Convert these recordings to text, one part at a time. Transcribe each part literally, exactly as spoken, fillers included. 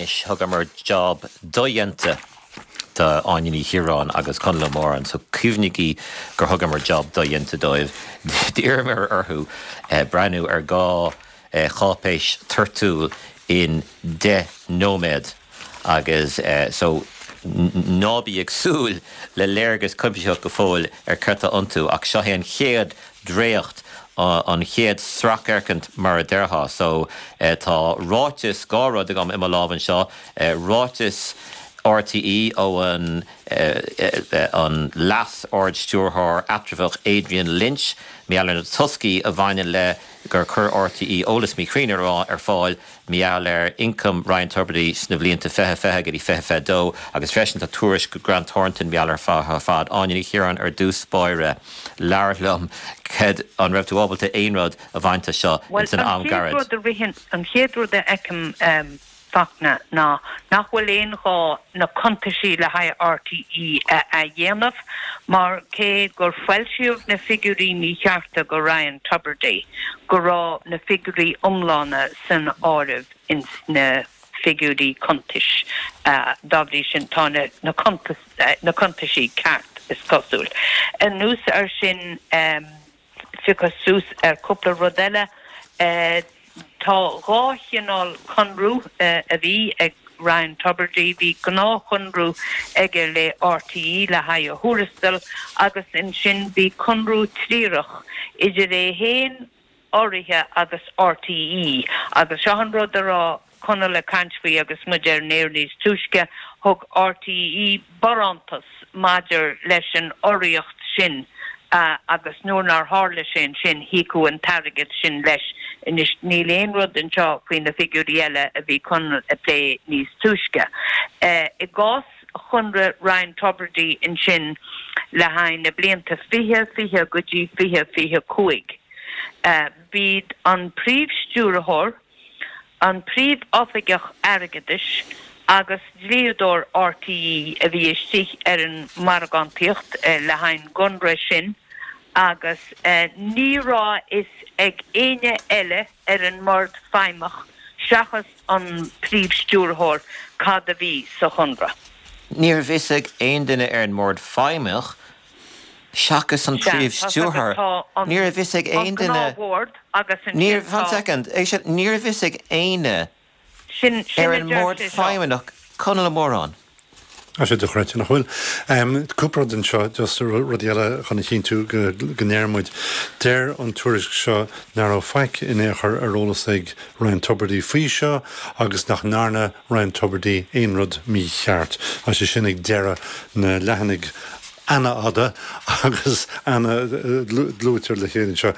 Anish Hugamer job doyente Tá áiní Hiráin agus Conla Móran, so cúhnigí gur thugamar job doyente dóibh. Díirmar orthú breanú ar gá chápéis turtúil in de nóméad agus so nábí ag súil le léirgus cubisio go fóil ar curta antú ach seo héan chéad dréocht an chéad sracharcant mar a deirtha. So tá ráitis gárad agam imime lábhan seo, ráitis R T E ó an an las ord stúrthóir atrafach Adrian Lynch, meallar na Tusky a bhaine le gur cur R T E ólas mí chríonar rá ar fáil meallar income Ryan Tubridy sna bblianta fethe fethe gurí fethe fethe dó agus freisin a túris go Grant Thornton meallar fá fad áiní Hiráin ar dús spáire leirlumm ced an raibh tú ábalta aonrad a bhainte seo in san am garad. Well, an chéadú de ecem Fachna na nachhfuil éon gá na contaisí le haidh R T E a dhéanamh, mar cé gur foilsiúh na figurí ní chearta go Ryan Tubridy go rá na figurí umlána san áibh in na figurí contais dábhrí sin tá na contaisí ceart is cosúil. An nús ar sin ficas sús ar cúpla rodile tá gáithionál chunrú a bhí ag Ryan Tubridy bhí gná chunrú ag le R T E le haidh thuarastal agus in sin bhí chunrú tríoch idir é héin áirithe agus R T E agus sean rud ará chuna le caintfaí agus muidir néirníos túisce thug R T E barantas maidir leis an áiríocht sin Uh, agus nuair nar hála sin sin hiú an target sin leis inis níl éon rud an seo faoin na figurí eile a bhí chun a lé níos túisce. Uh, I gás chunra Ryan Tubridy in sin le hain na blianta fiche fiche go dtí fiche fiche cuaig. Uh, Bhíd an príomhstúrthóir, an príomh-oifigeach airgeadais agus dlíodóir R T E a bhí istí ar an margantíocht uh, le hain gunra sin agus uh, ní rá is ag éine eile ar an mord feimach seachas an príomhstúrthóir cad a bhí sa chunra. Níor bhísigh aon duine ar an mord feimach seachas an príomhstúrthóir. Níor bhísigh aon duine Níor fan second, níor bhísigh aine ar an mord feimach Conla Móran. A sé dochreite nach bhfuil. Cúprad an seo just rudéile chuna chin tú gnéirmuid déir an túris seo nar ó feic in éair arolalas ag Ryan Tubridy faoi seo agus nach nána Ryan Tubridy aon rud mí cheart. A sé sin ag deire na lehannig Anna Ada agus Anna dlúitir le chéann seo.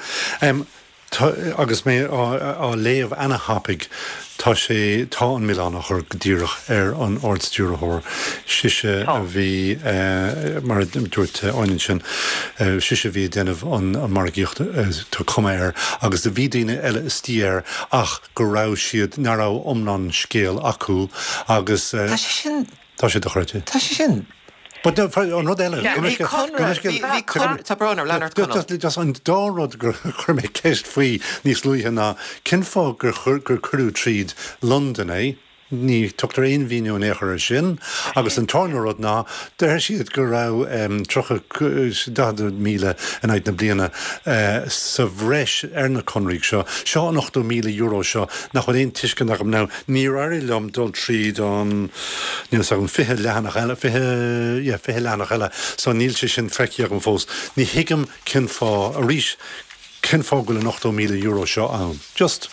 Agus mé á léamh Anna Hapig tá sé tá an Milán chur godíireach ar an ordstúrthóir siise a bhí mar dúirt áinn sin siise bhí déanamh an margíocht tá cuméir agus de bhí daine eile istíar ach go rah siad nar rá omlan scéal acu agus Tá sin tá sé dochreite. Tá sin But on rud eile Tá branar leonard Conall. Just an dárod gur chur mé ceist faoi níos luithe ná cin fá gur gur curú tríd London é ní tuchttar aon bhíú an éair sin agus an tárnarrod ná deir siad gur rah trocha dá míle in ait na bliana sa bhreis ar na conraigh seo seo an ochtó míle euro seo nach chun éon tuisce nach ná ní airí lom dul tríd an níl an fithe lehanach eile fithe fithe lehanach eile so níl sé sin feiceach an fós ní hiigem cin fá a ríis cin fágul an ochtó míle euro seo an just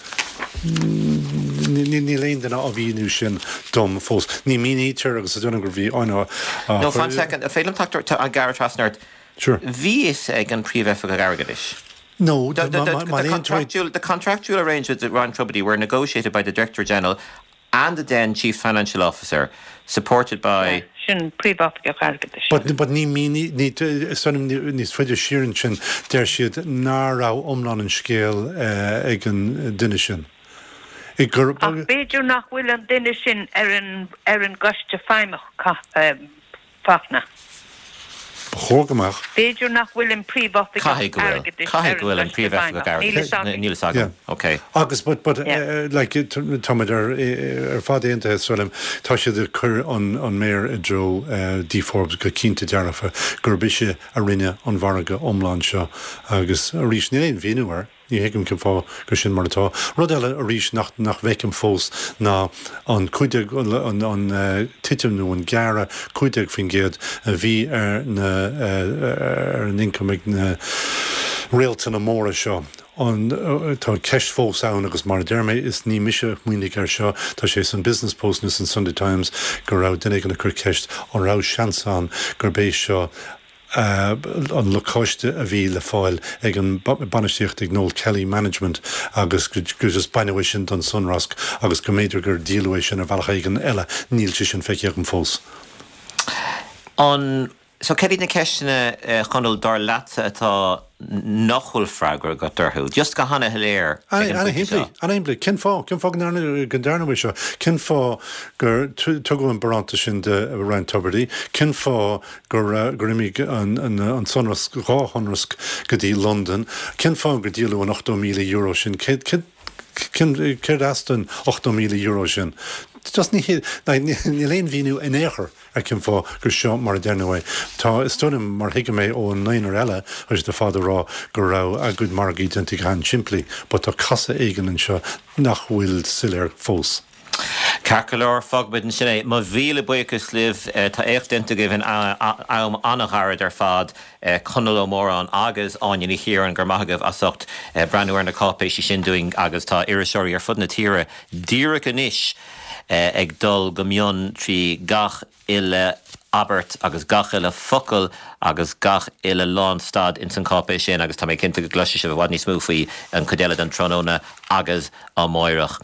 ní léon dena a bhíú sin dom fós. Ní mínítear agus a duna gur bhí áine. No, fan second, a félim tactar a Garrett Trasnard. Sure. Bhí is ag an príomhefah a Garragatis. No, the, the, the, the, contractual, the contractual arrangements with Ryan Tubridy were negotiated by the Director General and the then Chief Financial Officer, supported by... Sin príomhefah Garragatis. But but ní míní ní sonm níos féidir sírin sin déir siad ná rá omlan an scéal ag an duine sin. Ach béidir nach bhfuil an duine sin ar an ar an goiste feimach fachna. chógamach. Béidir nach bhfuil an príomh Caithfidh bhfuil an príomh níl sagam. OK. Agus but but Yeah. uh, like Tomid ar ar fád éanta solim tá sé de chur an an méir i dro D Forbes go cínta dearafa gur bise a rinne an bharga omláin seo agus a rís néon bhíúar. Ní héigem cin fá gur sin martá. Rud eile a rís nach nach bhéicem fós ná an chuideag an an titimnú an geara chuideag fin géad a bhí ar na ar an incomig na réaltan na móra seo. An tá ceist fós ann agus mar dermé is ní mise muoinnig ar seo tá sé san Business Post nus an Sunday Times gur rá duine an chur ceist an rá seanán gur bééis seo Uh, an leáiste a bhí le fáil ag an banistíocht ag Noel Kelly Management agus gus bainhaisisin don sunrask agus go méidir gur díluéis sin a bhealcha ag an eile níl sin feiceach an fós. An so céirí na ceistena chunul dar láta atá nachhfuil freigur go dtorthú. Just go hanna léir. Anna himplaí, Anna himplaí, cin fá, cin fá gan darna seo, cin fá gur tugu an baranta sin de Ryan Tuberty, cin fá gur gur imi an an sonras ráhonrask go dtí London, cin fá gur díalú an eight million euro sin, cin cin astan eight million euro sin. Just ní ní léon bhíú in éair a cin fá gur seo mar déanahhaid. Tá stonim mar hiige mé ó an nine eile agus de fád rá gur rá a good margaí dentí gan siimplí, but tá casa éigen an seo nach bhfuil silir fós. Carcolor fogbid an sinné, má bhíle buchas liv tá écht denta gibhn am annachharad ar fad chunal mór an agus áin hir an gurmathagah asocht breanúir na cápéisi sin doing agus tá iriseoirí ar fud na tíre díra go níis ag dul go mion trí gach ile Albert agus gach ile focail agus gach ile lánstad in san cápéis sin agus tá mé cinnta go gluise se bhhad ní smúfaí an codéile an tróna agus an Moirech.